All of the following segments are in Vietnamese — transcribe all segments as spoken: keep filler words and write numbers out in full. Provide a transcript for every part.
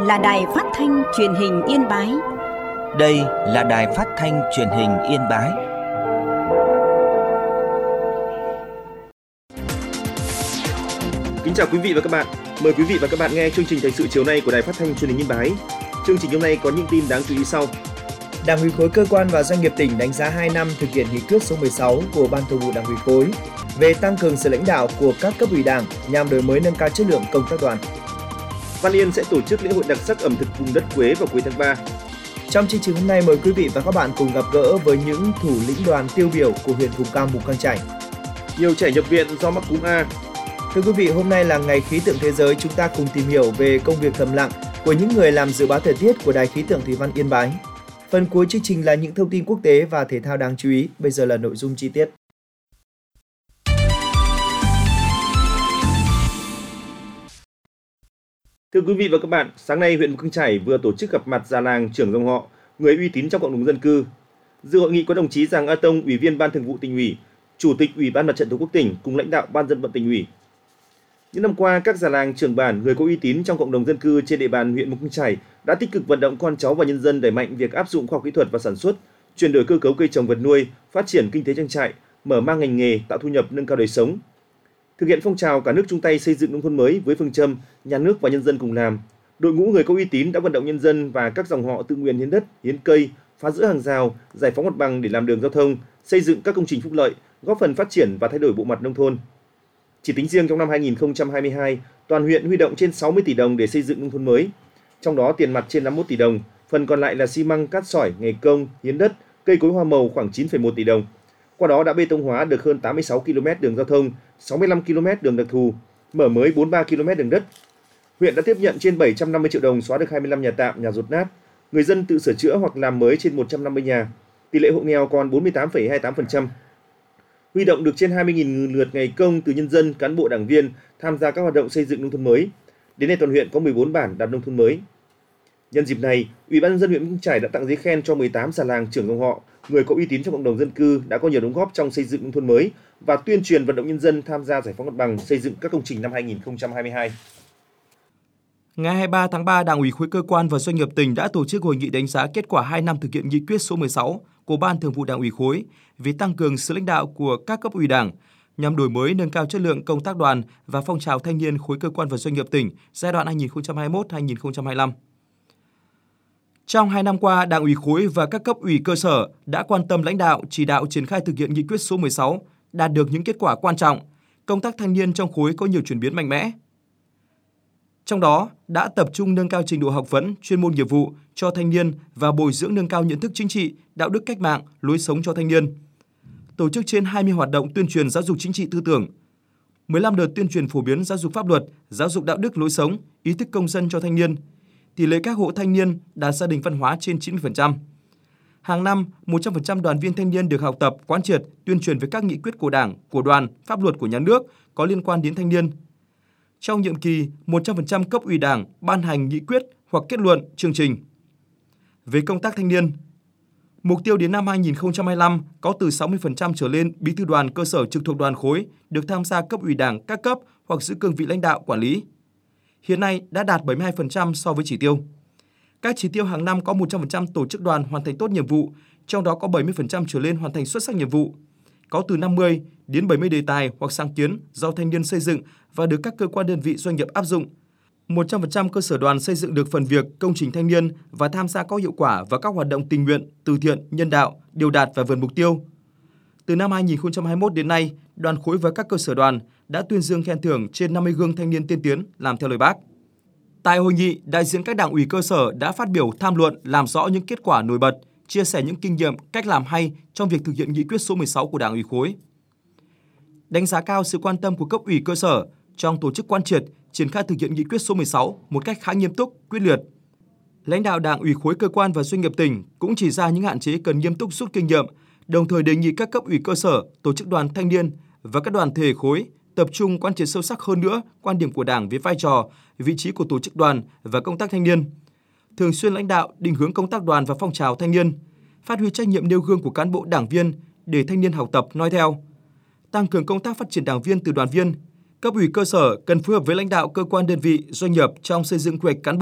là Đài Phát thanh Truyền hình Yên Bái. Đây là Đài Phát thanh Truyền hình Yên Bái. Kính chào quý vị và các bạn. Mời quý vị và các bạn nghe chương trình thời sự chiều nay của Đài Phát thanh Truyền hình Yên Bái. Chương trình hôm nay có những tin đáng chú ý sau. Đảng ủy khối cơ quan và doanh nghiệp tỉnh đánh giá hai năm thực hiện nghị quyết số mười sáu của Ban Thường vụ Đảng ủy khối về tăng cường sự lãnh đạo của các cấp ủy Đảng nhằm đổi mới nâng cao chất lượng công tác đoàn. Văn Yên sẽ tổ chức lễ hội đặc sắc ẩm thực vùng đất Quế vào cuối tháng ba. Trong chương trình hôm nay, mời quý vị và các bạn cùng gặp gỡ với những thủ lĩnh đoàn tiêu biểu của huyện vùng cao Mù Căng Chải. Nhiều trẻ nhập viện do mắc cúm A. Thưa quý vị, hôm nay là ngày khí tượng thế giới, chúng ta cùng tìm hiểu về công việc thầm lặng của những người làm dự báo thời tiết của Đài khí tượng thủy văn Yên Bái. Phần cuối chương trình là những thông tin quốc tế và thể thao đáng chú ý. Bây giờ là nội dung chi tiết. Thưa quý vị và các bạn, sáng nay huyện Mù Căng Chải vừa tổ chức gặp mặt già làng trưởng dòng họ, người uy tín trong cộng đồng dân cư. Dự hội nghị có đồng chí Giàng A Tông, Ủy viên Ban Thường vụ Tỉnh ủy, Chủ tịch Ủy ban Mặt trận Tổ quốc tỉnh cùng lãnh đạo Ban dân vận Tỉnh ủy. Những năm qua, các già làng trưởng bản, người có uy tín trong cộng đồng dân cư trên địa bàn huyện Mù Căng Chải đã tích cực vận động con cháu và nhân dân đẩy mạnh việc áp dụng khoa học kỹ thuật và sản xuất, chuyển đổi cơ cấu cây trồng vật nuôi, phát triển kinh tế trang trại, mở mang ngành nghề, tạo thu nhập, nâng cao đời sống. Thực hiện phong trào cả nước chung tay xây dựng nông thôn mới với phương châm nhà nước và nhân dân cùng làm, đội ngũ người có uy tín đã vận động nhân dân và các dòng họ tự nguyện hiến đất, hiến cây, phá rỡ hàng rào, giải phóng mặt bằng để làm đường giao thông, xây dựng các công trình phúc lợi, góp phần phát triển và thay đổi bộ mặt nông thôn. Chỉ tính riêng trong năm hai nghìn không trăm hai mươi hai, toàn huyện huy động trên sáu mươi tỷ đồng để xây dựng nông thôn mới. Trong đó tiền mặt trên năm mươi mốt tỷ đồng, phần còn lại là xi măng, cát sỏi, ngày công, hiến đất, cây cối hoa màu khoảng chín phẩy một tỷ đồng. Qua đó đã bê tông hóa được hơn tám mươi sáu ki lô mét đường giao thông, sáu mươi lăm ki lô mét đường đặc thù, mở mới bốn mươi ba ki lô mét đường đất. Huyện đã tiếp nhận trên bảy trăm năm mươi triệu đồng xóa được hai mươi lăm nhà tạm, nhà dột nát, người dân tự sửa chữa hoặc làm mới trên một trăm năm mươi nhà. Tỷ lệ hộ nghèo còn bốn mươi tám phẩy hai mươi tám phần trăm. Huy động được trên hai mươi nghìn lượt ngày công từ nhân dân, cán bộ đảng viên tham gia các hoạt động xây dựng nông thôn mới. Đến nay toàn huyện có mười bốn bản đạt nông thôn mới. Nhân dịp này, Ủy ban nhân dân huyện Mù Căng Chải đã tặng giấy khen cho mười tám già làng trưởng dòng họ, người có uy tín trong cộng đồng dân cư đã có nhiều đóng góp trong xây dựng nông thôn mới và tuyên truyền vận động nhân dân tham gia giải phóng mặt bằng xây dựng các công trình năm hai nghìn không trăm hai mươi hai. Ngày hai mươi ba tháng ba, Đảng ủy khối cơ quan và doanh nghiệp tỉnh đã tổ chức hội nghị đánh giá kết quả hai năm thực hiện nghị quyết số mười sáu của Ban Thường vụ Đảng ủy khối về tăng cường sự lãnh đạo của các cấp ủy Đảng nhằm đổi mới nâng cao chất lượng công tác đoàn và phong trào thanh niên khối cơ quan và doanh nghiệp tỉnh giai đoạn hai nghìn không trăm hai mươi mốt đến hai nghìn không trăm hai mươi lăm. Trong hai năm qua, Đảng ủy khối và các cấp ủy cơ sở đã quan tâm lãnh đạo, chỉ đạo triển khai thực hiện nghị quyết số mười sáu, đạt được những kết quả quan trọng. Công tác thanh niên trong khối có nhiều chuyển biến mạnh mẽ. Trong đó, đã tập trung nâng cao trình độ học vấn, chuyên môn nghiệp vụ cho thanh niên và bồi dưỡng nâng cao nhận thức chính trị, đạo đức cách mạng, lối sống cho thanh niên. Tổ chức trên hai mươi hoạt động tuyên truyền giáo dục chính trị tư tưởng, mười lăm đợt tuyên truyền phổ biến giáo dục pháp luật, giáo dục đạo đức lối sống, ý thức công dân cho thanh niên. Tỷ lệ các hộ thanh niên đạt gia đình văn hóa trên chín mươi phần trăm. Hàng năm, một trăm phần trăm đoàn viên thanh niên được học tập, quán triệt, tuyên truyền về các nghị quyết của Đảng, của đoàn, pháp luật của nhà nước có liên quan đến thanh niên. Trong nhiệm kỳ, một trăm phần trăm cấp ủy Đảng ban hành nghị quyết hoặc kết luận, chương trình. Về công tác thanh niên, mục tiêu đến năm hai nghìn không trăm hai mươi lăm có từ sáu mươi phần trăm trở lên bí thư đoàn cơ sở trực thuộc đoàn khối được tham gia cấp ủy Đảng các cấp hoặc giữ cương vị lãnh đạo quản lý. Hiện nay đã đạt bảy mươi hai phần trăm so với chỉ tiêu. Các chỉ tiêu hàng năm có một trăm phần trăm tổ chức đoàn hoàn thành tốt nhiệm vụ, trong đó có bảy mươi phần trăm trở lên hoàn thành xuất sắc nhiệm vụ. Có từ năm mươi đến bảy mươi đề tài hoặc sáng kiến do thanh niên xây dựng và được các cơ quan đơn vị doanh nghiệp áp dụng. một trăm phần trăm cơ sở đoàn xây dựng được phần việc, công trình thanh niên và tham gia có hiệu quả vào các hoạt động tình nguyện, từ thiện, nhân đạo, điều đạt và vượt mục tiêu. Từ năm hai nghìn không trăm hai mươi mốt đến nay, đoàn khối và các cơ sở đoàn đã tuyên dương khen thưởng trên năm mươi gương thanh niên tiên tiến làm theo lời Bác. Tại hội nghị, đại diện các đảng ủy cơ sở đã phát biểu tham luận làm rõ những kết quả nổi bật, chia sẻ những kinh nghiệm, cách làm hay trong việc thực hiện nghị quyết số mười sáu của Đảng ủy khối. Đánh giá cao sự quan tâm của cấp ủy cơ sở trong tổ chức quán triệt, triển khai thực hiện nghị quyết số mười sáu một cách khá nghiêm túc, quyết liệt. Lãnh đạo Đảng ủy khối cơ quan và doanh nghiệp tỉnh cũng chỉ ra những hạn chế cần nghiêm túc rút kinh nghiệm, đồng thời đề nghị các cấp ủy cơ sở, tổ chức đoàn thanh niên và các đoàn thể khối tập trung quán triệt sâu sắc hơn nữa quan điểm của Đảng về vai trò, vị trí của tổ chức đoàn và công tác thanh niên, thường xuyên lãnh đạo định hướng công tác đoàn và phong trào thanh niên, phát huy trách nhiệm nêu gương của cán bộ đảng viên để thanh niên học tập noi theo, tăng cường công tác phát triển đảng viên từ đoàn viên. Cấp ủy cơ sở cần phối hợp với lãnh đạo cơ quan đơn vị, doanh nghiệp trong xây dựng quy hoạch cán bộ,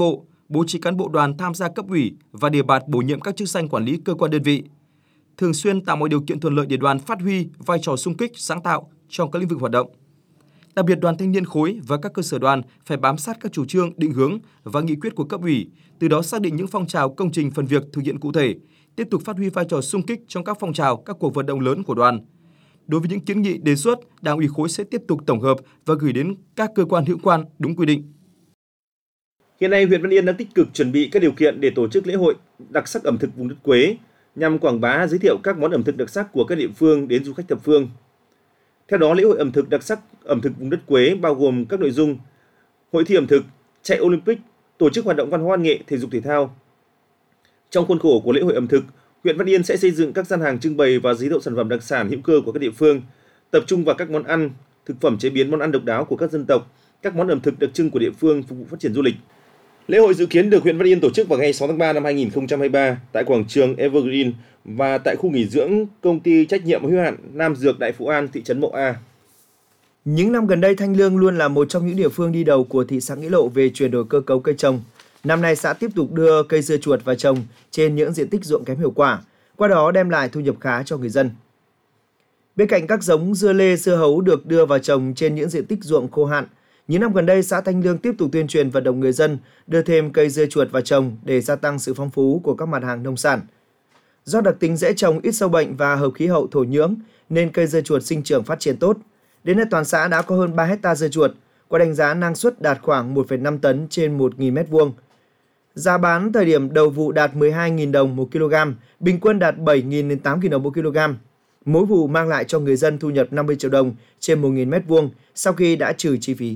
bố trí cán bộ đoàn tham gia cấp ủy và đề bạt bổ nhiệm các chức danh quản lý cơ quan đơn vị, thường xuyên tạo mọi điều kiện thuận lợi để đoàn phát huy vai trò xung kích, sáng tạo trong các lĩnh vực hoạt động. Đặc biệt, đoàn thanh niên khối và các cơ sở đoàn phải bám sát các chủ trương, định hướng và nghị quyết của cấp ủy, từ đó xác định những phong trào, công trình, phần việc thực hiện cụ thể, tiếp tục phát huy vai trò xung kích trong các phong trào, các cuộc vận động lớn của đoàn. Đối với những kiến nghị đề xuất, Đảng ủy khối sẽ tiếp tục tổng hợp và gửi đến các cơ quan hữu quan đúng quy định. Hiện nay, huyện Văn Yên đang tích cực chuẩn bị các điều kiện để tổ chức lễ hội đặc sắc ẩm thực vùng đất Quế nhằm quảng bá, giới thiệu các món ẩm thực đặc sắc của các địa phương đến du khách thập phương. Theo đó, lễ hội ẩm thực đặc sắc ẩm thực vùng đất Quế bao gồm các nội dung hội thi ẩm thực, chạy Olympic, tổ chức hoạt động văn hóa văn nghệ, thể dục thể thao. Trong khuôn khổ của lễ hội ẩm thực, huyện Văn Yên sẽ xây dựng các gian hàng trưng bày và giới thiệu sản phẩm đặc sản hữu cơ của các địa phương, tập trung vào các món ăn, thực phẩm chế biến món ăn độc đáo của các dân tộc, các món ẩm thực đặc trưng của địa phương phục vụ phát triển du lịch. Lễ hội dự kiến được huyện Văn Yên tổ chức vào ngày sáu tháng ba năm hai nghìn không trăm hai mươi ba tại quảng trường Evergreen và tại khu nghỉ dưỡng công ty trách nhiệm hữu hạn Nam Dược Đại Phú An, thị trấn Mậu A. Những năm gần đây, Thanh Lương luôn là một trong những địa phương đi đầu của thị xã Nghĩa Lộ về chuyển đổi cơ cấu cây trồng. Năm nay, xã tiếp tục đưa cây dưa chuột vào trồng trên những diện tích ruộng kém hiệu quả, qua đó đem lại thu nhập khá cho người dân. Bên cạnh các giống dưa lê, dưa hấu được đưa vào trồng trên những diện tích ruộng khô hạn, những năm gần đây, xã Thanh Lương tiếp tục tuyên truyền vận động người dân đưa thêm cây dưa chuột vào trồng để gia tăng sự phong phú của các mặt hàng nông sản. Do đặc tính dễ trồng, ít sâu bệnh và hợp khí hậu thổ nhưỡng nên cây dưa chuột sinh trưởng phát triển tốt. Đến nay, toàn xã đã có hơn ba héc ta dưa chuột, qua đánh giá năng suất đạt khoảng một phẩy năm tấn trên một nghìn mét vuông. Giá bán thời điểm đầu vụ đạt mười hai nghìn đồng một kg, bình quân đạt bảy nghìn đến tám nghìn đồng một kg. Mỗi vụ mang lại cho người dân thu nhập năm mươi triệu đồng trên một nghìn mét vuông sau khi đã trừ chi phí.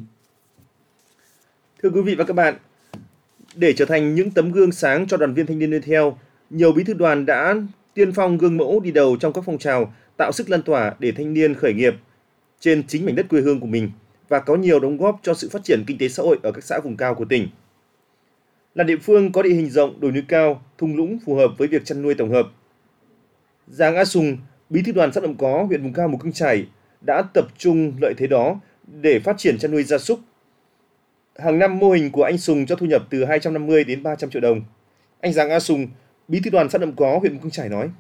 Thưa quý vị và các bạn, để trở thành những tấm gương sáng cho đoàn viên thanh niên noi theo, nhiều bí thư đoàn đã tiên phong gương mẫu đi đầu trong các phong trào tạo sức lan tỏa để thanh niên khởi nghiệp trên chính mảnh đất quê hương của mình và có nhiều đóng góp cho sự phát triển kinh tế xã hội ở các xã vùng cao của tỉnh. Là địa phương có địa hình rộng, đồi núi cao, thung lũng phù hợp với việc chăn nuôi tổng hợp, Giàng A Sùng, bí thư đoàn xã Nậm Có, huyện vùng cao Mù Căng Chải đã tập trung lợi thế đó để phát triển chăn nuôi gia súc. Hàng năm, mô hình của anh Sùng cho thu nhập từ hai trăm năm mươi đến ba trăm triệu đồng. Anh Giàng A Sùng, bí thư đoàn xã Nậm Có, huyện Mù Căng Chải nói: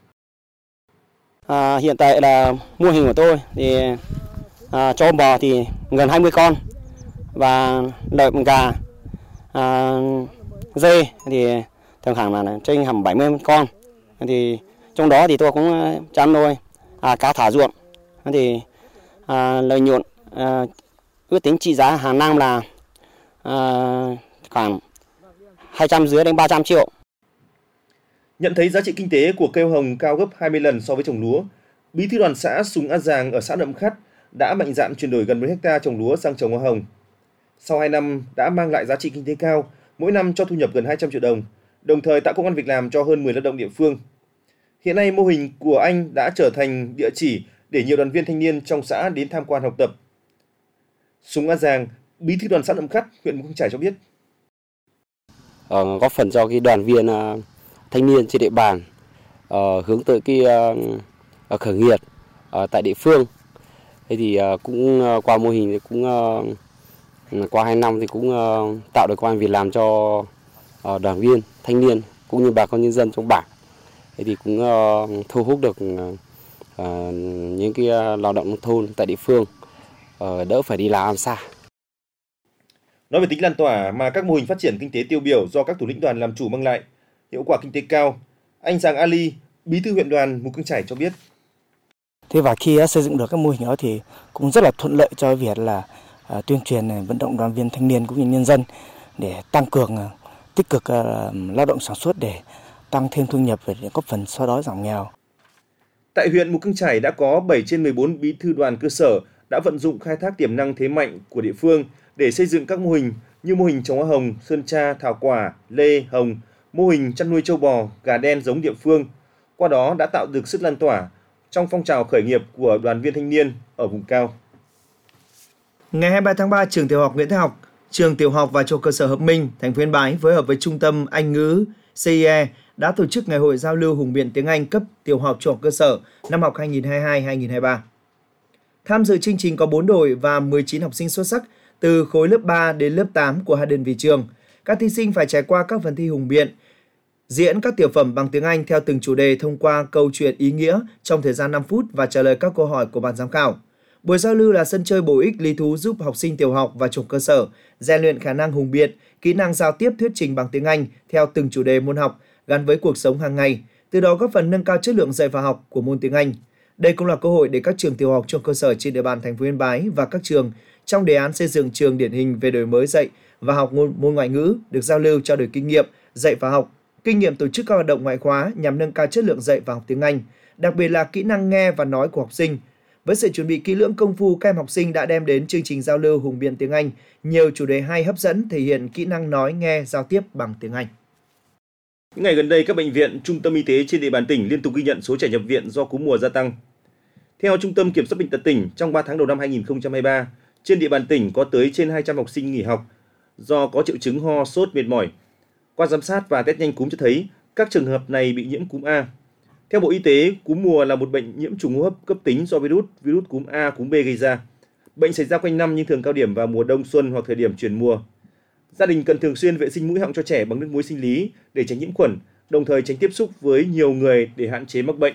À, hiện tại là mô hình của tôi thì à, cho bò thì gần hai mươi con và lợn gà, à, dê thì thường khoảng là trên hầm bảy mươi con. Thì trong đó thì tôi cũng chăn nuôi à, cá thả ruộng. Thì à, lợi nhuận à, ước tính trị giá hàng năm là à, khoảng hai trăm rưỡi đến ba trăm triệu. Nhận thấy giá trị kinh tế của cây hoa hồng cao gấp hai mươi lần so với trồng lúa, bí thư đoàn xã Sùng A Giàng ở xã Nậm Khắt đã mạnh dạn chuyển đổi gần một héc ta trồng lúa sang trồng hoa hồng. Sau hai năm đã mang lại giá trị kinh tế cao, mỗi năm cho thu nhập gần hai trăm triệu đồng, đồng thời tạo công ăn việc làm cho hơn mười lao động địa phương. Hiện nay, mô hình của anh đã trở thành địa chỉ để nhiều đoàn viên thanh niên trong xã đến tham quan học tập. Sùng A Giàng, bí thư đoàn xã Nậm Khắt, huyện Mù Căng Chải cho biết: Ờ, góp phần cho cái đoàn viên uh, thanh niên trên địa bàn uh, hướng tới cái uh, khởi nghiệp uh, tại địa phương. Thế thì uh, cũng uh, qua mô hình thì cũng uh, qua hai năm thì cũng uh, tạo được công ăn việc làm cho uh, đoàn viên thanh niên cũng như bà con nhân dân trong bản. Thế thì cũng uh, thu hút được uh, những cái uh, lao động nông thôn tại địa phương, uh, đỡ phải đi làm xa. Nói về tính lan tỏa mà các mô hình phát triển kinh tế tiêu biểu do các thủ lĩnh đoàn làm chủ mang lại, hiệu quả kinh tế cao, anh Giàng Ali, bí thư huyện đoàn Mù Căng Chải cho biết: Thế và khi xây dựng được các mô hình đó thì cũng rất là thuận lợi cho việc là uh, tuyên truyền vận động đoàn viên thanh niên cũng như nhân dân để tăng cường uh, tích cực uh, lao động sản xuất để tăng thêm thu nhập để góp phần xóa đói giảm nghèo. Tại huyện Mù Căng Chải đã có bảy trên mười bốn bí thư đoàn cơ sở đã vận dụng khai thác tiềm năng thế mạnh của địa phương để xây dựng các mô hình như mô hình trồng hoa hồng, sơn tra, thảo quả, lê, hồng, mô hình chăn nuôi trâu bò, gà đen giống địa phương. Qua đó đã tạo được sức lan tỏa trong phong trào khởi nghiệp của đoàn viên thanh niên ở vùng cao. Ngày hai mươi ba tháng ba, trường tiểu học Nguyễn Thái Học, trường tiểu học và trung học cơ sở Hợp Minh, thành phố Yên Bái phối hợp với Trung tâm Anh ngữ xê i e đã tổ chức ngày hội giao lưu hùng biện tiếng Anh cấp tiểu học trung học cơ sở năm học hai nghìn không trăm hai mươi hai hai nghìn không trăm hai mươi ba. Tham dự chương trình có bốn đội và mười chín học sinh xuất sắc từ khối lớp ba đến lớp tám của hai đơn vị trường. Các thí sinh phải trải qua các phần thi hùng biện, diễn các tiểu phẩm bằng tiếng Anh theo từng chủ đề thông qua câu chuyện ý nghĩa trong thời gian năm phút và trả lời các câu hỏi của ban giám khảo. Buổi giao lưu là sân chơi bổ ích lý thú giúp học sinh tiểu học và trung cơ sở rèn luyện khả năng hùng biện, kỹ năng giao tiếp thuyết trình bằng tiếng Anh theo từng chủ đề môn học gắn với cuộc sống hàng ngày, từ đó góp phần nâng cao chất lượng dạy và học của môn tiếng Anh. Đây cũng là cơ hội để các trường tiểu học trung cơ sở trên địa bàn thành phố Yên Bái và các trường trong đề án xây dựng trường điển hình về đổi mới dạy và học môn, môn ngoại ngữ được giao lưu trao đổi kinh nghiệm dạy và học, kinh nghiệm tổ chức các hoạt động ngoại khóa nhằm nâng cao chất lượng dạy và học tiếng Anh, đặc biệt là kỹ năng nghe và nói của học sinh. Với sự chuẩn bị kỹ lưỡng công phu, các em học sinh đã đem đến chương trình giao lưu hùng biện tiếng Anh nhiều chủ đề hay hấp dẫn, thể hiện kỹ năng nói nghe giao tiếp bằng tiếng Anh. Những ngày gần đây, các bệnh viện, trung tâm y tế trên địa bàn tỉnh liên tục ghi nhận số trẻ nhập viện do cúm mùa gia tăng. Theo Trung tâm Kiểm soát Bệnh tật tỉnh, trong ba tháng đầu năm hai nghìn không trăm hai mươi ba, trên địa bàn tỉnh có tới trên hai trăm học sinh nghỉ học do có triệu chứng ho, sốt, mệt mỏi. Qua giám sát và test nhanh cúm cho thấy các trường hợp này bị nhiễm cúm A. Theo Bộ Y tế, cúm mùa là một bệnh nhiễm trùng hô hấp cấp tính do virus, virus cúm A, cúm B gây ra. Bệnh xảy ra quanh năm nhưng thường cao điểm vào mùa đông xuân hoặc thời điểm chuyển mùa. Gia đình cần thường xuyên vệ sinh mũi họng cho trẻ bằng nước muối sinh lý để tránh nhiễm khuẩn, đồng thời tránh tiếp xúc với nhiều người để hạn chế mắc bệnh.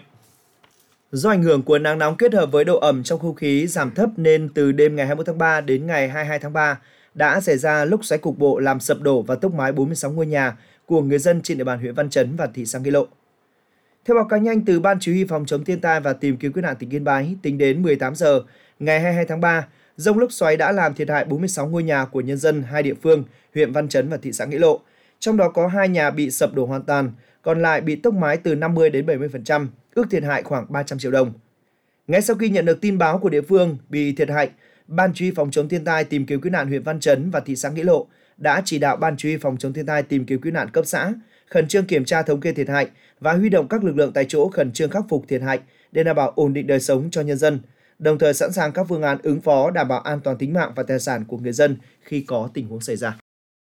Do ảnh hưởng của nắng nóng kết hợp với độ ẩm trong không khí giảm thấp nên từ đêm ngày hai mươi mốt tháng ba đến ngày hai mươi hai tháng ba đã xảy ra lốc xoáy cục bộ làm sập đổ và tốc mái bốn mươi sáu ngôi nhà của người dân trên địa bàn huyện Văn Chấn và thị xã Nghĩa Lộ. Theo báo cáo nhanh từ Ban Chỉ huy Phòng chống thiên tai và tìm kiếm cứu nạn tỉnh Yên Bái, tính đến mười tám giờ ngày hai mươi hai tháng ba, dông lốc xoáy đã làm thiệt hại bốn mươi sáu ngôi nhà của nhân dân hai địa phương, huyện Văn Chấn và thị xã Nghĩa Lộ. Trong đó có hai nhà bị sập đổ hoàn toàn, còn lại bị tốc mái từ năm mươi đến bảy mươi phần trăm, ước thiệt hại khoảng ba trăm triệu đồng. Ngay sau khi nhận được tin báo của địa phương bị thiệt hại, Ban Chỉ huy Phòng chống thiên tai tìm kiếm cứu nạn huyện Văn Chấn và thị xã Nghĩa Lộ đã chỉ đạo Ban Chỉ huy Phòng chống thiên tai tìm kiếm cứu nạn cấp xã khẩn trương kiểm tra thống kê thiệt hại và huy động các lực lượng tại chỗ khẩn trương khắc phục thiệt hại để đảm bảo ổn định đời sống cho nhân dân, đồng thời sẵn sàng các phương án ứng phó đảm bảo an toàn tính mạng và tài sản của người dân khi có tình huống xảy ra.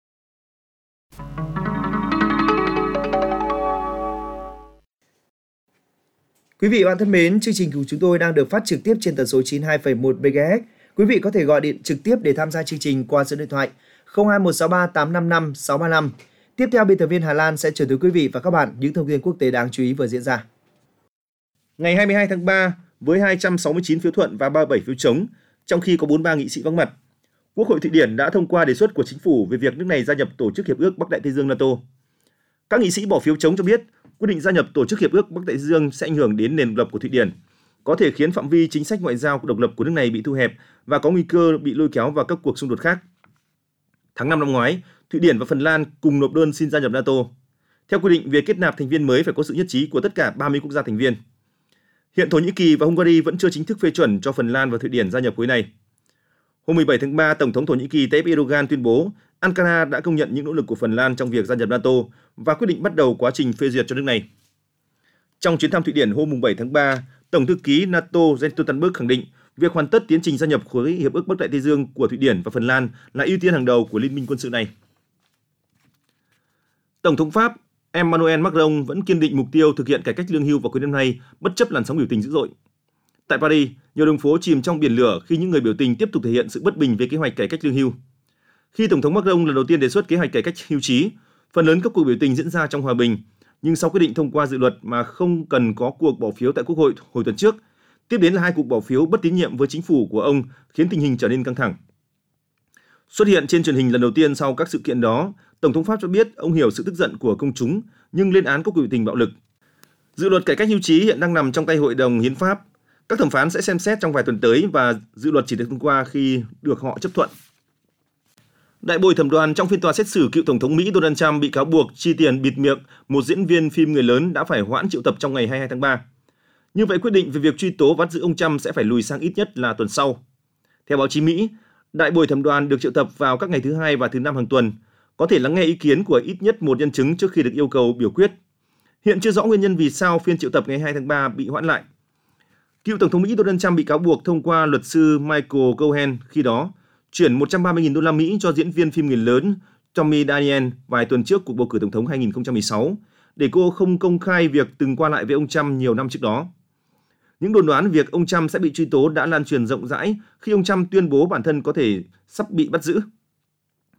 Quý vị và bạn thân mến, chương trình của chúng tôi đang được phát trực tiếp trên tần số chín mươi hai phẩy một mê ga héc. Quý vị có thể gọi điện trực tiếp để tham gia chương trình qua số điện thoại không hai một sáu ba tám năm năm sáu ba năm. Tiếp theo, biên tập viên Hà Lan sẽ chuyển tới quý vị và các bạn những thông tin quốc tế đáng chú ý vừa diễn ra. Ngày hai mươi hai tháng ba, với hai trăm sáu mươi chín phiếu thuận và ba mươi bảy phiếu chống, trong khi có bốn mươi ba nghị sĩ vắng mặt, Quốc hội Thụy Điển đã thông qua đề xuất của chính phủ về việc nước này gia nhập Tổ chức Hiệp ước Bắc Đại Tây Dương NATO. Các nghị sĩ bỏ phiếu chống cho biết quyết định gia nhập Tổ chức Hiệp ước Bắc Đại Tây Dương sẽ ảnh hưởng đến nền độc lập của Thụy Điển, có thể khiến phạm vi chính sách ngoại giao độc lập của nước này bị thu hẹp và có nguy cơ bị lôi kéo vào các cuộc xung đột khác. Tháng năm năm ngoái, Thụy Điển và Phần Lan cùng nộp đơn xin gia nhập NATO. Theo quy định, việc kết nạp thành viên mới phải có sự nhất trí của tất cả ba mươi quốc gia thành viên. Hiện Thổ Nhĩ Kỳ và Hungary vẫn chưa chính thức phê chuẩn cho Phần Lan và Thụy Điển gia nhập khối này. Hôm mười bảy tháng ba, Tổng thống Thổ Nhĩ Kỳ Tayyip Erdogan tuyên bố Ankara đã công nhận những nỗ lực của Phần Lan trong việc gia nhập NATO và quyết định bắt đầu quá trình phê duyệt cho nước này. Trong chuyến thăm Thụy Điển hôm bảy tháng ba, Tổng thư ký NATO Jens Stoltenberg khẳng định việc hoàn tất tiến trình gia nhập khối Hiệp ước Bắc Đại Tây Dương của Thụy Điển và Phần Lan là ưu tiên hàng đầu của liên minh quân sự này. Tổng thống Pháp Emmanuel Macron vẫn kiên định mục tiêu thực hiện cải cách lương hưu vào cuối năm nay, bất chấp làn sóng biểu tình dữ dội. Tại Paris, nhiều đường phố chìm trong biển lửa khi những người biểu tình tiếp tục thể hiện sự bất bình về kế hoạch cải cách lương hưu. Khi Tổng thống Macron lần đầu tiên đề xuất kế hoạch cải cách hưu trí, phần lớn các cuộc biểu tình diễn ra trong hòa bình, nhưng sau quyết định thông qua dự luật mà không cần có cuộc bỏ phiếu tại Quốc hội hồi tuần trước, tiếp đến là hai cuộc bỏ phiếu bất tín nhiệm với chính phủ của ông khiến tình hình trở nên căng thẳng. Xuất hiện trên truyền hình lần đầu tiên sau các sự kiện đó, Tổng thống Pháp cho biết ông hiểu sự tức giận của công chúng nhưng lên án các cuộc biểu tình bạo lực. Dự luật cải cách hưu trí hiện đang nằm trong tay Hội đồng Hiến pháp. Các thẩm phán sẽ xem xét trong vài tuần tới và dự luật chỉ được thông qua khi được họ chấp thuận. Đại bồi thẩm đoàn trong phiên tòa xét xử cựu Tổng thống Mỹ Donald Trump bị cáo buộc chi tiền bịt miệng một diễn viên phim người lớn đã phải hoãn triệu tập trong ngày hai mươi hai tháng ba. Như vậy, quyết định về việc truy tố và bắt giữ ông Trump sẽ phải lùi sang ít nhất là tuần sau. Theo báo chí Mỹ, đại bồi thẩm đoàn được triệu tập vào các ngày thứ Hai và thứ Năm hàng tuần, có thể lắng nghe ý kiến của ít nhất một nhân chứng trước khi được yêu cầu biểu quyết. Hiện chưa rõ nguyên nhân vì sao phiên triệu tập ngày hai mươi hai tháng ba bị hoãn lại. Cựu Tổng thống Mỹ Donald Trump bị cáo buộc thông qua luật sư Michael Cohen khi đó chuyển một trăm ba mươi nghìn đô la Mỹ cho diễn viên phim người lớn Stormy Daniels vài tuần trước cuộc bầu cử tổng thống hai nghìn không trăm mười sáu để cô không công khai việc từng qua lại với ông Trump nhiều năm trước đó. Những đồn đoán việc ông Trump sẽ bị truy tố đã lan truyền rộng rãi khi ông Trump tuyên bố bản thân có thể sắp bị bắt giữ.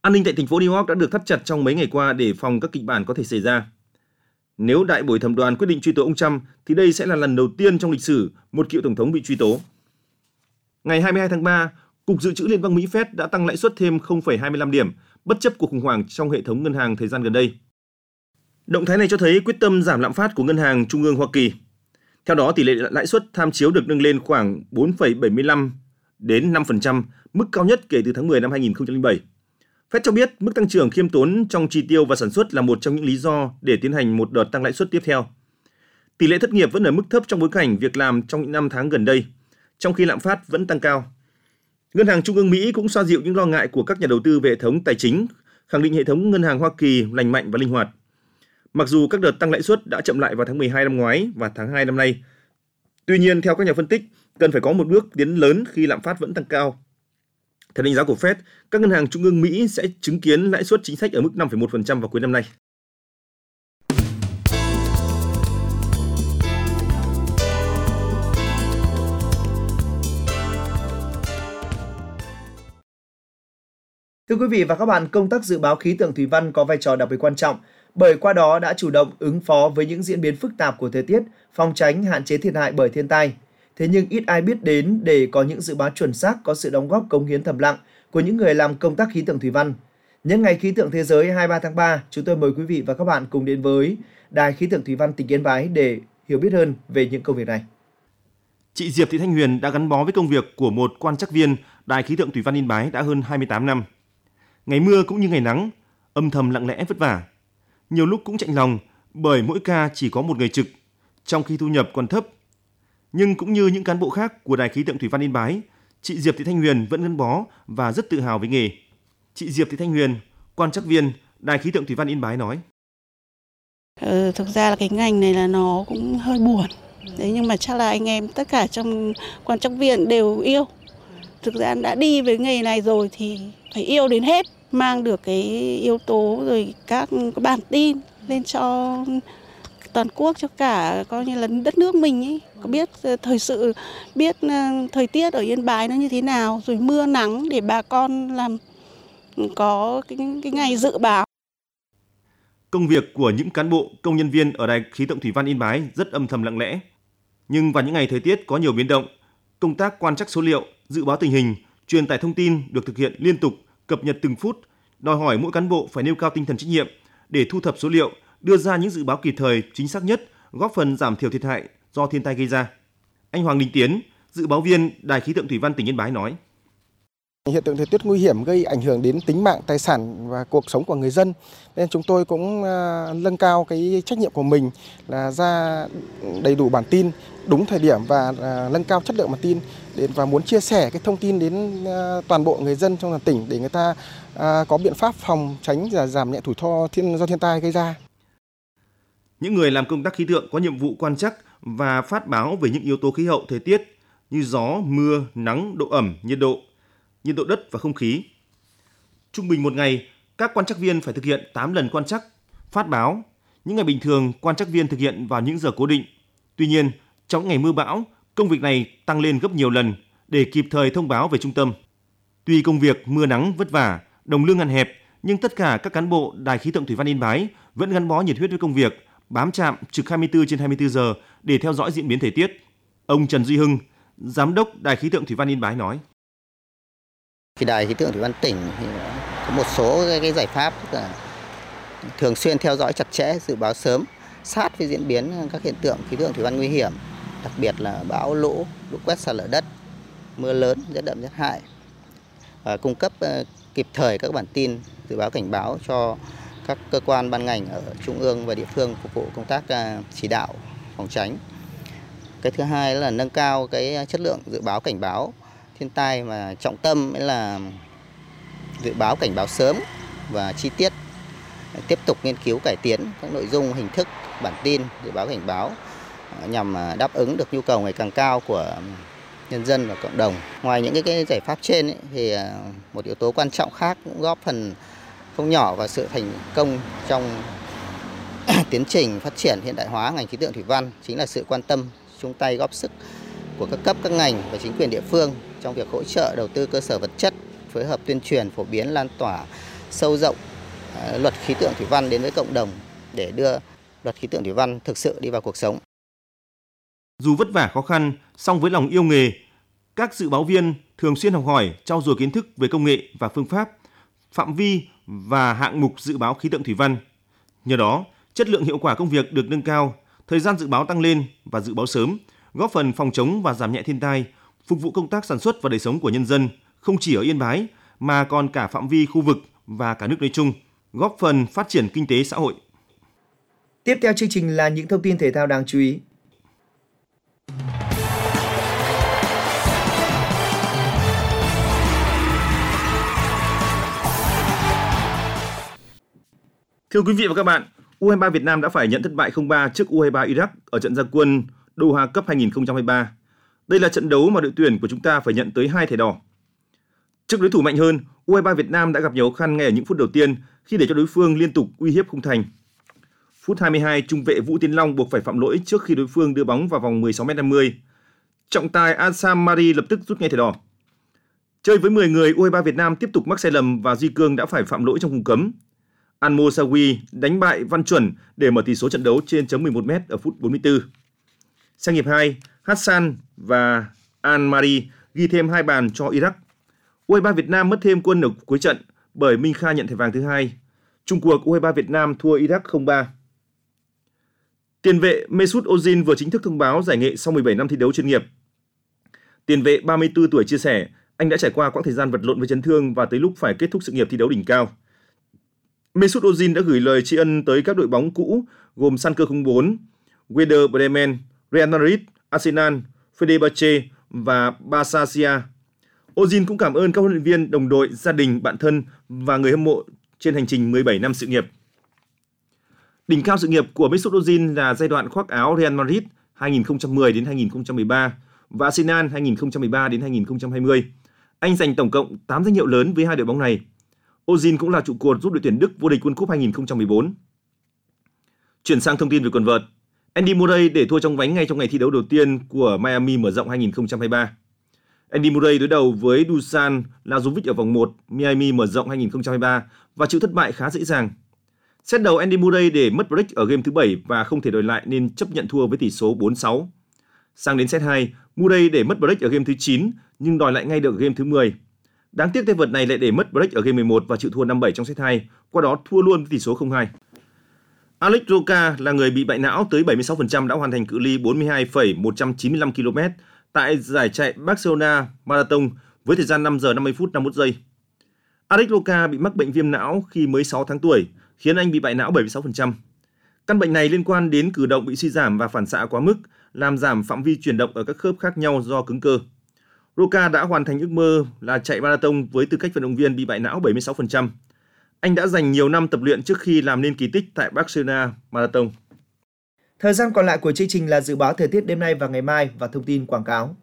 An ninh tại thành phố New York đã được thắt chặt trong mấy ngày qua để phòng các kịch bản có thể xảy ra. Nếu đại bồi thẩm đoàn quyết định truy tố ông Trump, thì đây sẽ là lần đầu tiên trong lịch sử một cựu tổng thống bị truy tố. Ngày hai mươi hai tháng ba, Cục Dự trữ Liên bang Mỹ Fed đã tăng lãi suất thêm không phẩy hai mươi lăm điểm, bất chấp cuộc khủng hoảng trong hệ thống ngân hàng thời gian gần đây. Động thái này cho thấy quyết tâm giảm lạm phát của Ngân hàng Trung ương Hoa Kỳ. Theo đó, tỷ lệ lãi suất tham chiếu được nâng lên khoảng bốn phẩy bảy mươi lăm đến năm phần trăm, mức cao nhất kể từ tháng mười năm hai nghìn không trăm lẻ bảy. Fed cho biết mức tăng trưởng khiêm tốn trong chi tiêu và sản xuất là một trong những lý do để tiến hành một đợt tăng lãi suất tiếp theo. Tỷ lệ thất nghiệp vẫn ở mức thấp trong bối cảnh việc làm trong những năm tháng gần đây, trong khi lạm phát vẫn tăng cao. Ngân hàng Trung ương Mỹ cũng xoa dịu những lo ngại của các nhà đầu tư về hệ thống tài chính, khẳng định hệ thống ngân hàng Hoa Kỳ lành mạnh và linh hoạt. Mặc dù các đợt tăng lãi suất đã chậm lại vào tháng mười hai năm ngoái và tháng hai năm nay, tuy nhiên theo các nhà phân tích, cần phải có một bước tiến lớn khi lạm phát vẫn tăng cao. Theo đánh giá của Fed, các ngân hàng trung ương Mỹ sẽ chứng kiến lãi suất chính sách ở mức năm phẩy một phần trăm vào cuối năm nay. Thưa quý vị và các bạn, công tác dự báo khí tượng thủy văn có vai trò đặc biệt quan trọng, bởi qua đó đã chủ động ứng phó với những diễn biến phức tạp của thời tiết, phòng tránh hạn chế thiệt hại bởi thiên tai. Thế nhưng ít ai biết đến để có những dự báo chuẩn xác, có sự đóng góp cống hiến thầm lặng của những người làm công tác khí tượng thủy văn. Nhân ngày khí tượng thế giới hai mươi ba tháng ba, chúng tôi mời quý vị và các bạn cùng đến với Đài Khí tượng Thủy văn tỉnh Yên Bái để hiểu biết hơn về những công việc này. Chị Diệp Thị Thanh Huyền đã gắn bó với công việc của một quan trắc viên Đài Khí tượng Thủy văn Yên Bái đã hơn hai mươi tám năm. Ngày mưa cũng như ngày nắng, âm thầm lặng lẽ vất vả. Nhiều lúc cũng chạnh lòng bởi mỗi ca chỉ có một người trực, trong khi thu nhập còn thấp. Nhưng cũng như những cán bộ khác của Đài Khí tượng Thủy văn Yên Bái, chị Diệp Thị Thanh Huyền vẫn gắn bó và rất tự hào với nghề. Chị Diệp Thị Thanh Huyền, quan trắc viên Đài Khí tượng Thủy văn Yên Bái nói: Ừ, thực ra là cái ngành này là nó cũng hơi buồn. Đấy, nhưng mà chắc là anh em tất cả trong quan trắc viên đều yêu. Thực ra đã đi với nghề này rồi thì phải yêu đến hết, mang được cái yếu tố rồi các bản tin lên cho toàn quốc, cho cả coi như là đất nước mình ấy, có biết thời sự, biết thời tiết ở Yên Bái nó như thế nào, rồi mưa nắng để bà con làm có cái, cái ngày dự báo. Công việc của những cán bộ, công nhân viên ở Đài Khí tượng Thủy văn Yên Bái rất âm thầm lặng lẽ. Nhưng vào những ngày thời tiết có nhiều biến động, công tác quan trắc số liệu, dự báo tình hình, truyền tải thông tin được thực hiện liên tục, cập nhật từng phút, đòi hỏi mỗi cán bộ phải nêu cao tinh thần trách nhiệm để thu thập số liệu, đưa ra những dự báo kịp thời, chính xác nhất, góp phần giảm thiểu thiệt hại do thiên tai gây ra. Anh Hoàng Đình Tiến, dự báo viên Đài Khí tượng Thủy văn tỉnh Yên Bái nói: Hiện tượng thời tiết nguy hiểm gây ảnh hưởng đến tính mạng, tài sản và cuộc sống của người dân, nên chúng tôi cũng nâng cao cái trách nhiệm của mình là ra đầy đủ bản tin đúng thời điểm và nâng cao chất lượng bản tin và muốn chia sẻ cái thông tin đến toàn bộ người dân trong tỉnh để người ta có biện pháp phòng tránh và giảm nhẹ rủi ro thiên do thiên tai gây ra. Những người làm công tác khí tượng có nhiệm vụ quan trắc và phát báo về những yếu tố khí hậu thời tiết như gió, mưa, nắng, độ ẩm, nhiệt độ, nhiệt độ đất và không khí. Trung bình một ngày, các quan trắc viên phải thực hiện tám lần quan trắc, phát báo. Những ngày bình thường, quan trắc viên thực hiện vào những giờ cố định. Tuy nhiên, trong ngày mưa bão, công việc này tăng lên gấp nhiều lần để kịp thời thông báo về trung tâm. Tuy công việc mưa nắng vất vả, đồng lương hạn hẹp, nhưng tất cả các cán bộ Đài Khí tượng Thủy văn Yên Bái vẫn gắn bó nhiệt huyết với công việc, bám trạm trực hai mươi tư trên hai mươi tư giờ để theo dõi diễn biến thời tiết. Ông Trần Duy Hưng, Giám đốc Đài Khí tượng Thủy văn Yên Bái nói: Thì Đài Khí tượng Thủy văn tỉnh thì có một số cái, cái giải pháp là thường xuyên theo dõi chặt chẽ, dự báo sớm, sát với diễn biến các hiện tượng khí tượng thủy văn nguy hiểm, đặc biệt là bão lũ, lũ quét sạt lở đất, mưa lớn, rét đậm rét hại, và cung cấp uh, kịp thời các bản tin dự báo cảnh báo cho các cơ quan ban ngành ở trung ương và địa phương phục vụ công tác uh, chỉ đạo phòng tránh. Cái thứ hai là nâng cao cái chất lượng dự báo cảnh báo thiên tai, mà trọng tâm là dự báo cảnh báo sớm và chi tiết, tiếp tục nghiên cứu cải tiến các nội dung, hình thức, bản tin dự báo cảnh báo nhằm đáp ứng được nhu cầu ngày càng cao của nhân dân và cộng đồng. Ngoài những cái, cái giải pháp trên ấy, thì một yếu tố quan trọng khác cũng góp phần không nhỏ vào sự thành công trong tiến trình phát triển hiện đại hóa ngành khí tượng thủy văn, chính là sự quan tâm, chung tay góp sức của các cấp, các ngành và chính quyền địa phương trong việc hỗ trợ đầu tư cơ sở vật chất, phối hợp tuyên truyền, phổ biến, lan tỏa sâu rộng luật khí tượng thủy văn đến với cộng đồng để đưa luật khí tượng thủy văn thực sự đi vào cuộc sống. Dù vất vả khó khăn, song với lòng yêu nghề, các dự báo viên thường xuyên học hỏi, trau dồi kiến thức về công nghệ và phương pháp, phạm vi và hạng mục dự báo khí tượng thủy văn. Nhờ đó, chất lượng hiệu quả công việc được nâng cao, thời gian dự báo tăng lên và dự báo sớm, góp phần phòng chống và giảm nhẹ thiên tai, phục vụ công tác sản xuất và đời sống của nhân dân, không chỉ ở Yên Bái mà còn cả phạm vi khu vực và cả nước nói chung, góp phần phát triển kinh tế xã hội. Tiếp theo chương trình là những thông tin thể thao đáng chú ý. Thưa quý vị và các bạn, u hai ba Việt Nam đã phải nhận thất bại không ba trước u hai ba Iraq ở trận ra quân Doha Cup hai không hai ba. Đây là trận đấu mà đội tuyển của chúng ta phải nhận tới hai thẻ đỏ. Trước đối thủ mạnh hơn, u hai ba Việt Nam đã gặp nhiều khó khăn ngay ở những phút đầu tiên khi để cho đối phương liên tục uy hiếp khung thành. Phút hai mươi hai, trung vệ Vũ Tiến Long buộc phải phạm lỗi trước khi đối phương đưa bóng vào vòng mười sáu mét năm mươi. Trọng tài Ansam Mari lập tức rút ngay thẻ đỏ. Chơi với mười người, u hai ba Việt Nam tiếp tục mắc sai lầm và Duy Cương đã phải phạm lỗi trong vùng cấm. An Mosawi đánh bại Văn Chuẩn để mở tỷ số trận đấu trên chấm mười một mét ở phút bốn mươi tư. Sang hiệp hai, Hassan và An-Mari ghi thêm hai bàn cho Iraq. u hai ba Việt Nam mất thêm quân ở cuối trận bởi Minh Kha nhận thẻ vàng thứ hai. Chung cuộc u hai ba Việt Nam thua Iraq không ba. Tiền vệ Mesut Ozil vừa chính thức thông báo giải nghệ sau mười bảy năm thi đấu chuyên nghiệp. Tiền vệ ba mươi tư tuổi chia sẻ, anh đã trải qua quãng thời gian vật lộn với chấn thương và tới lúc phải kết thúc sự nghiệp thi đấu đỉnh cao. Mesut Ozil đã gửi lời tri ân tới các đội bóng cũ gồm Schalke không bốn, Werder Bremen, Real Madrid, Arsenal, Fenerbahce và Barça. Ozil cũng cảm ơn các huấn luyện viên, đồng đội, gia đình, bạn thân và người hâm mộ trên hành trình mười bảy năm sự nghiệp. Đỉnh cao sự nghiệp của Mesut Ozil là giai đoạn khoác áo Real Madrid hai nghìn không trăm mười đến hai nghìn không trăm mười ba và Arsenal hai nghìn không trăm mười ba đến hai nghìn không trăm hai mươi. Anh giành tổng cộng tám danh hiệu lớn với hai đội bóng này. Ozil cũng là trụ cột giúp đội tuyển Đức vô địch World Cup hai nghìn không trăm mười bốn. Chuyển sang thông tin về quần vợt. Andy Murray để thua trong vánh ngay trong ngày thi đấu đầu tiên của Miami mở rộng hai nghìn không trăm hai mươi ba. Andy Murray đối đầu với Dusan Lajovic ở vòng một Miami mở rộng hai nghìn không trăm hai mươi ba và chịu thất bại khá dễ dàng. Set đầu Andy Murray để mất break ở game thứ bảy và không thể đòi lại nên chấp nhận thua với tỷ số bốn sáu. Sang đến set hai, Murray để mất break ở game thứ chín nhưng đòi lại ngay được ở game thứ mười. Đáng tiếc tay vợt này lại để mất break ở game mười một và chịu thua năm bảy trong set hai, qua đó thua luôn với tỷ số không hai. Alex Roca là người bị bại não tới bảy mươi sáu phần trăm đã hoàn thành cự ly bốn mươi hai phẩy một trăm chín mươi lăm ki lô mét tại giải chạy Barcelona Marathon với thời gian năm giờ năm mươi phút năm mươi mốt giây. Alex Roca bị mắc bệnh viêm não khi mới sáu tháng tuổi, khiến anh bị bại não bảy mươi sáu phần trăm. Căn bệnh này liên quan đến cử động bị suy giảm và phản xạ quá mức, làm giảm phạm vi chuyển động ở các khớp khác nhau do cứng cơ. Roca đã hoàn thành ước mơ là chạy marathon với tư cách vận động viên bị bại não bảy mươi sáu phần trăm. Anh đã dành nhiều năm tập luyện trước khi làm nên kỳ tích tại Barcelona Marathon. Thời gian còn lại của chương trình là dự báo thời tiết đêm nay và ngày mai và thông tin quảng cáo.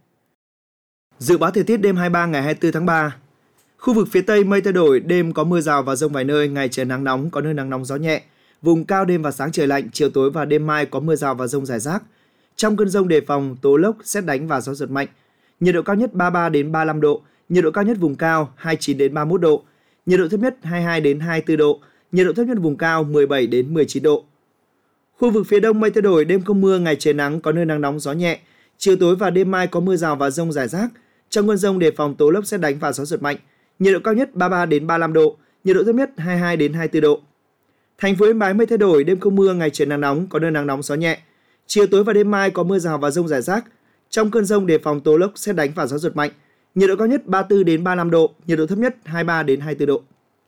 Dự báo thời tiết đêm hai mươi ba ngày hai mươi tư tháng ba. Khu vực phía Tây mây thay đổi, đêm có mưa rào và dông vài nơi, ngày trời nắng nóng, có nơi nắng nóng gió nhẹ. Vùng cao đêm và sáng trời lạnh, chiều tối và đêm mai có mưa rào và dông rải rác. Trong cơn dông đề phòng tố lốc, sét đánh và gió giật mạnh. Nhiệt độ cao nhất ba mươi ba đến ba mươi lăm độ, nhiệt độ cao nhất vùng cao hai mươi chín đến ba mươi mốt độ, nhiệt độ thấp nhất hai mươi hai đến hai mươi tư độ, nhiệt độ thấp nhất vùng cao mười bảy đến mười chín độ. Khu vực phía Đông mây thay đổi, đêm không mưa, ngày trời nắng, có nơi nắng nóng gió nhẹ. Chiều tối và đêm mai có mưa rào và dông rải rác. Trong cơn dông đề phòng tố lốc, sét đánh và gió giật mạnh. Nhiệt độ cao nhất ba mươi ba đến ba mươi lăm độ, nhiệt độ thấp nhất hai mươi hai đến hai mươi tư độ. Thành phố Yên Bái mây thay đổi, đêm không mưa, ngày trời nắng nóng, có nơi nắng nóng gió nhẹ. Chiều tối và đêm mai có mưa rào và dông rải rác. Trong cơn dông đề phòng tố lốc, sét đánh và gió giật mạnh. Nhiệt độ cao nhất ba mươi tư đến ba mươi lăm độ, nhiệt độ thấp nhất hai mươi ba đến hai mươi tư độ.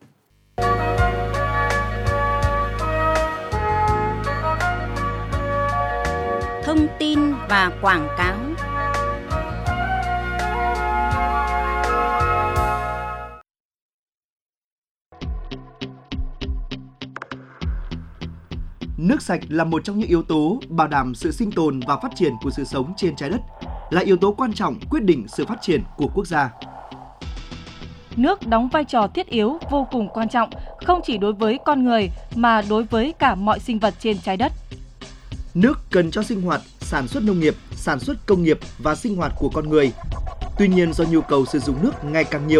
Thông tin và quảng cáo. Nước sạch là một trong những yếu tố bảo đảm sự sinh tồn và phát triển của sự sống trên trái đất, là yếu tố quan trọng quyết định sự phát triển của quốc gia. Nước đóng vai trò thiết yếu vô cùng quan trọng, không chỉ đối với con người mà đối với cả mọi sinh vật trên trái đất. Nước cần cho sinh hoạt, sản xuất nông nghiệp, sản xuất công nghiệp và sinh hoạt của con người. Tuy nhiên do nhu cầu sử dụng nước ngày càng nhiều,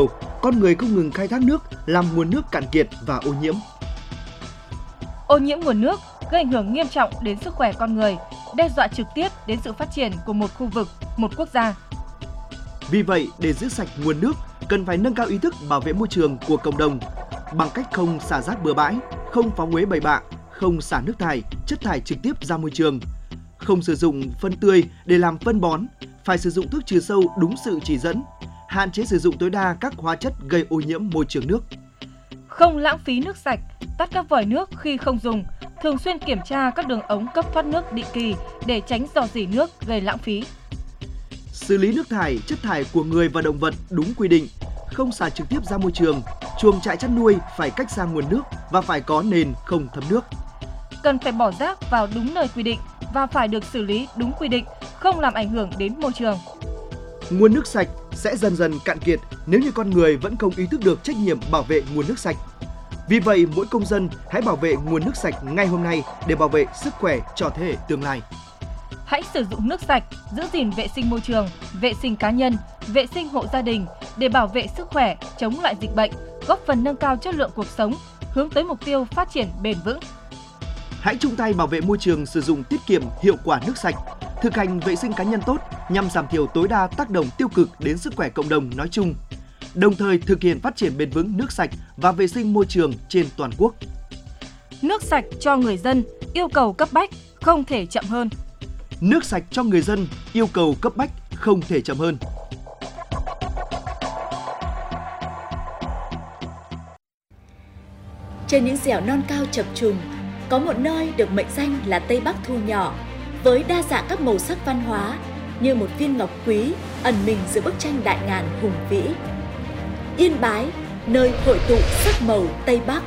con người không ngừng khai thác nước làm nguồn nước cạn kiệt và ô nhiễm. Ô nhiễm nguồn nước gây ảnh hưởng nghiêm trọng đến sức khỏe con người, đe dọa trực tiếp đến sự phát triển của một khu vực, một quốc gia. Vì vậy, để giữ sạch nguồn nước, cần phải nâng cao ý thức bảo vệ môi trường của cộng đồng bằng cách không xả rác bừa bãi, không phóng uế bậy bạ, không xả nước thải, chất thải trực tiếp ra môi trường, không sử dụng phân tươi để làm phân bón, phải sử dụng thuốc trừ sâu đúng sự chỉ dẫn, hạn chế sử dụng tối đa các hóa chất gây ô nhiễm môi trường nước. Không lãng phí nước sạch, tắt các vòi nước khi không dùng, thường xuyên kiểm tra các đường ống cấp thoát nước định kỳ để tránh rò rỉ nước gây lãng phí. Xử lý nước thải, chất thải của người và động vật đúng quy định, không xả trực tiếp ra môi trường, chuồng trại chăn nuôi phải cách xa nguồn nước và phải có nền không thấm nước. Cần phải bỏ rác vào đúng nơi quy định và phải được xử lý đúng quy định, không làm ảnh hưởng đến môi trường. Nguồn nước sạch sẽ dần dần cạn kiệt nếu như con người vẫn không ý thức được trách nhiệm bảo vệ nguồn nước sạch. Vì vậy, mỗi công dân hãy bảo vệ nguồn nước sạch ngay hôm nay để bảo vệ sức khỏe cho thế hệ tương lai. Hãy sử dụng nước sạch, giữ gìn vệ sinh môi trường, vệ sinh cá nhân, vệ sinh hộ gia đình để bảo vệ sức khỏe, chống lại dịch bệnh, góp phần nâng cao chất lượng cuộc sống, hướng tới mục tiêu phát triển bền vững. Hãy chung tay bảo vệ môi trường sử dụng tiết kiệm hiệu quả nước sạch, thực hành vệ sinh cá nhân tốt nhằm giảm thiểu tối đa tác động tiêu cực đến sức khỏe cộng đồng nói chung, đồng thời thực hiện phát triển bền vững nước sạch và vệ sinh môi trường trên toàn quốc. Nước sạch cho người dân, yêu cầu cấp bách, không thể chậm hơn. Nước sạch cho người dân, yêu cầu cấp bách, không thể chậm hơn. Trên những dẻo non cao chập trùng, có một nơi được mệnh danh là Tây Bắc thu nhỏ, với đa dạng các màu sắc văn hóa như một viên ngọc quý ẩn mình giữa bức tranh đại ngàn hùng vĩ. Yên Bái, nơi hội tụ sắc màu Tây Bắc.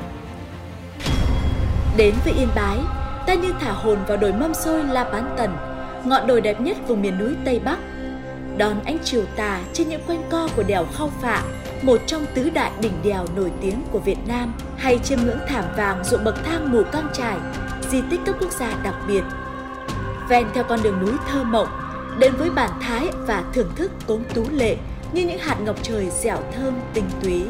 Đến với Yên Bái, ta như thả hồn vào đồi mâm xôi La Bán Tần, ngọn đồi đẹp nhất vùng miền núi Tây Bắc. Đón ánh chiều tà trên những quanh co của đèo Khao Phạ, một trong tứ đại đỉnh đèo nổi tiếng của Việt Nam, hay chiêm ngưỡng thảm vàng ruộng bậc thang Mù Căng Chải, di tích cấp quốc gia đặc biệt. Ven theo con đường núi thơ mộng, đến với bản thái và thưởng thức cốm tú lệ như những hạt ngọc trời dẻo thơm tinh túy.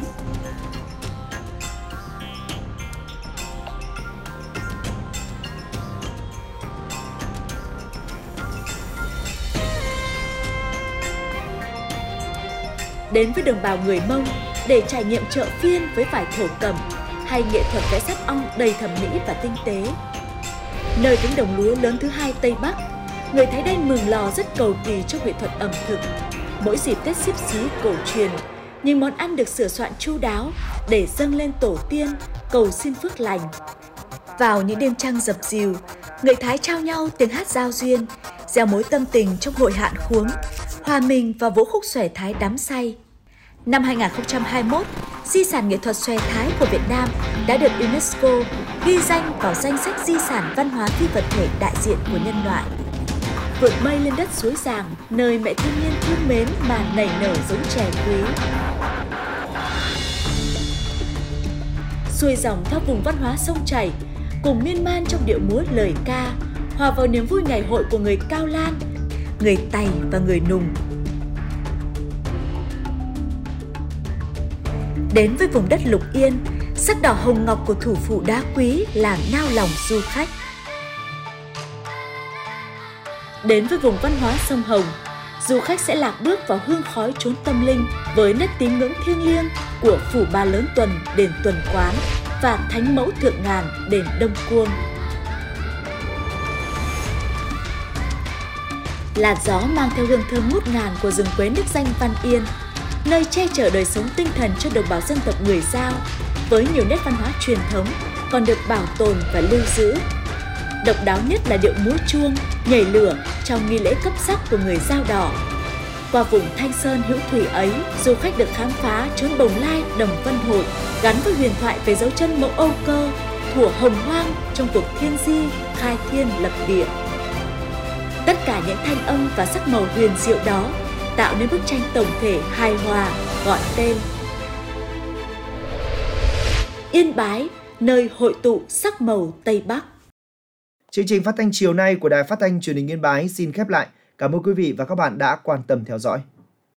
Đến với đồng bào người Mông để trải nghiệm chợ phiên với vải thổ cẩm hay nghệ thuật vẽ sáp ong đầy thẩm mỹ và tinh tế. Nơi cánh đồng lúa lớn thứ hai Tây Bắc, người Thái Đen Mường Lò rất cầu kỳ trong nghệ thuật ẩm thực. Mỗi dịp Tết Xíp Xí cổ truyền, những món ăn được sửa soạn chu đáo để dâng lên tổ tiên, cầu xin phước lành. Vào những đêm trăng dập dìu, người Thái trao nhau tiếng hát giao duyên, gieo mối tâm tình trong hội hạn khuống, hòa mình vào vũ khúc xòe Thái đắm say. Năm hai không hai mốt, di sản nghệ thuật xòe Thái của Việt Nam đã được UNESCO ghi danh vào danh sách di sản văn hóa phi vật thể đại diện của nhân loại. Vượt mây lên đất suối Giàng, nơi mẹ thiên nhiên thương mến mà nảy nở giống chè quý. Xuôi dòng theo vùng văn hóa sông chảy, cùng miên man trong điệu múa lời ca, hòa vào niềm vui ngày hội của người Cao Lan, người Tày và người Nùng. Đến với vùng đất Lục Yên, sắc đỏ hồng ngọc của thủ phủ đá quý làm nao lòng du khách. Đến với vùng văn hóa sông Hồng, du khách sẽ lạc bước vào hương khói chốn tâm linh với nét tín ngưỡng thiêng liêng của phủ Ba Lớn Tuần, đền Tuần Quán và Thánh Mẫu Thượng Ngàn, đền Đông Cuông. Làn gió mang theo hương thơm ngút ngàn của rừng quế nước danh Văn Yên, nơi che chở đời sống tinh thần cho đồng bào dân tộc người Dao, với nhiều nét văn hóa truyền thống còn được bảo tồn và lưu giữ. Độc đáo nhất là điệu múa chuông, nhảy lửa trong nghi lễ cấp sắc của người Dao Đỏ. Qua vùng Thanh Sơn hữu thủy ấy, du khách được khám phá chốn Bồng Lai, Đồng Vân Hội, gắn với huyền thoại về dấu chân mẫu Âu Cơ, thuở hồng hoang trong cuộc thiên di, khai thiên lập địa. Tất cả những thanh âm và sắc màu huyền diệu đó tạo nên bức tranh tổng thể hài hòa gọi tên Yên Bái, nơi hội tụ sắc màu Tây Bắc. Chương trình phát thanh chiều nay của Đài Phát thanh Truyền hình Yên Bái xin khép lại. Cảm ơn quý vị và các bạn đã quan tâm theo dõi.